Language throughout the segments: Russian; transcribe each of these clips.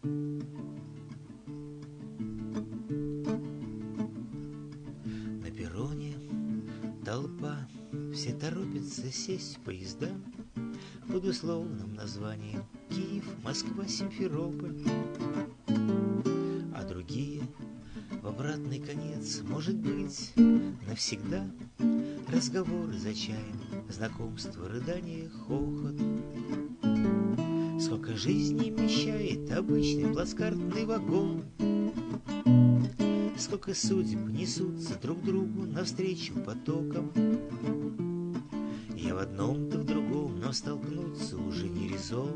На перроне толпа, все торопятся сесть в поезда под условным названием Киев, Москва, Симферополь. А другие в обратный конец, может быть, навсегда. Разговоры за чаем, знакомство, рыдание, хохот. Сколько жизней вмещает обычный плацкартный вагон. Сколько судеб несутся друг другу навстречу потоком. Я в одном, ты в другом, но столкнуться уже не резон.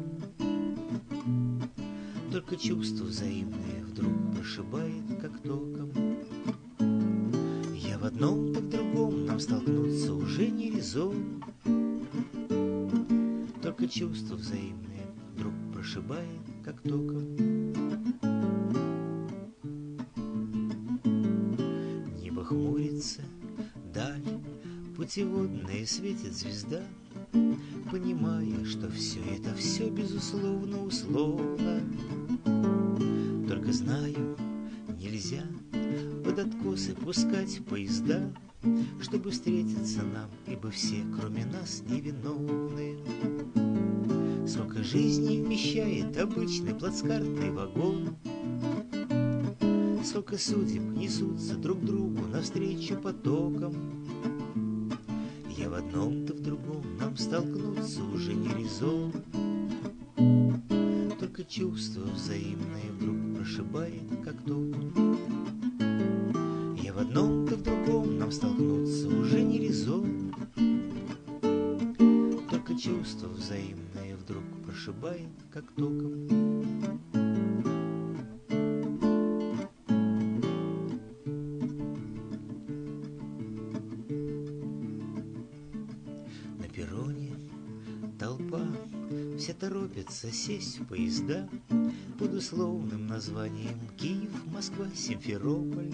Только чувство взаимное вдруг прошибает, как током. Я в одном, ты в другом, нам столкнуться уже не резон. Только чувство взаимное вдруг прошибает, как током. Небо хмурится, даль путеводная, светит звезда, понимая, что все безусловно условно. Только знаю, нельзя под откосы пускать поезда, чтобы встретиться нам, ибо все, кроме нас, невиновны. Сколько жизней вмещает обычный плацкартный вагон. Сколько судеб несутся друг другу навстречу потоком. Я в одном, ты в другом, нам столкнуться уже не резон. Только чувство взаимное вдруг прошибает, как током. Я в одном, ты в другом, нам столкнуться уже не резон. Только чувство взаимное вдруг прошибает, как током. На перроне толпа, все торопятся сесть в поезда под условным названием Киев, Москва, Симферополь.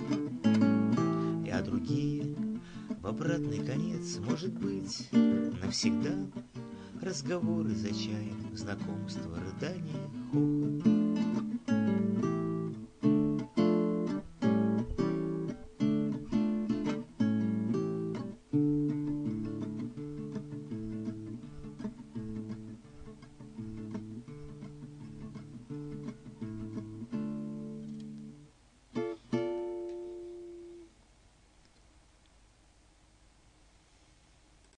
А другие в обратный конец, может быть, навсегда. Разговоры за чаем, знакомство, рыдание, хохот.